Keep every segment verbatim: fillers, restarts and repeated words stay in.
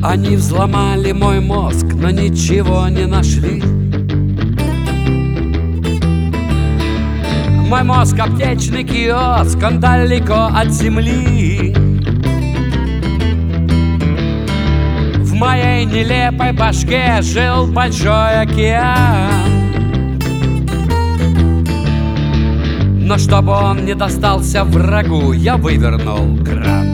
Они взломали мой мозг, но ничего не нашли. Мой мозг — аптечный киоск, он далеко от земли. В моей нелепой башке жил большой океан. Но чтобы он не достался врагу, я вывернул кран.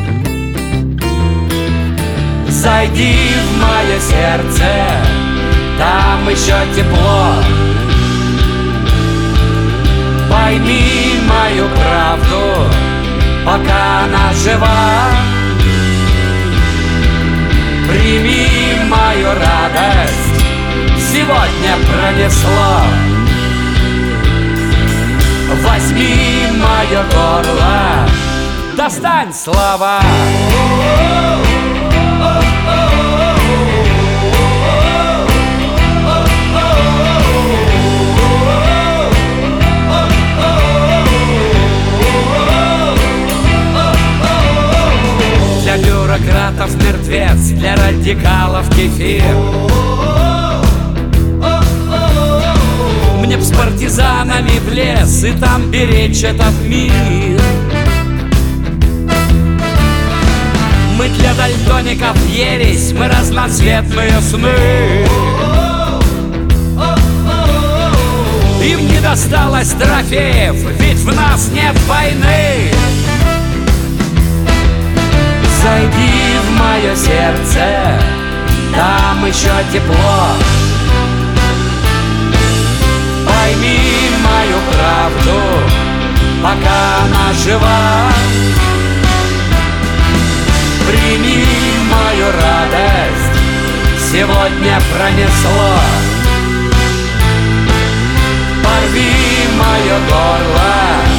Зайди в мое сердце, там еще тепло. Пойми мою правду, пока она жива. Прими мою радость, сегодня пронесло. Возьми мое горло, достань слова. Для бюрократов мертвец, для радикалов кефир. Мне б с партизанами в лес и там беречь этот мир. Мы для дальтоников ересь, мы разноцветные сны. Им не досталось трофеев, ведь в нас нет войны. Зайди в мое сердце, там еще тепло. Пойми мою правду, пока она жива. Прими мою радость, сегодня пронесло. Порви мое горло.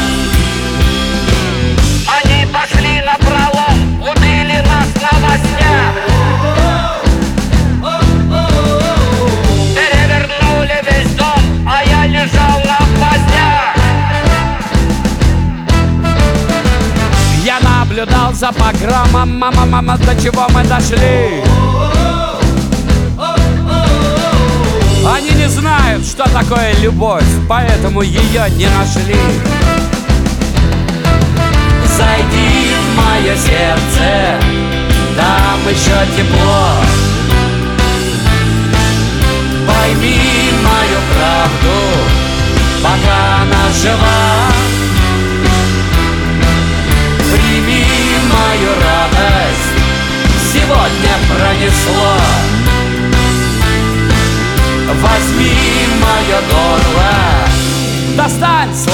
Они пошли напролом, убили нас на новостях. Перевернули весь дом, а я лежал на гвоздях. Я наблюдал за погромом, мама, мама, до чего мы дошли. Они не знают, что такое любовь, поэтому ее не нашли. Зайди в мое сердце, там еще тепло. Пойми мою правду, пока она жива. Прими мою радость, сегодня пронесло. Возьми мое горло, достань слова.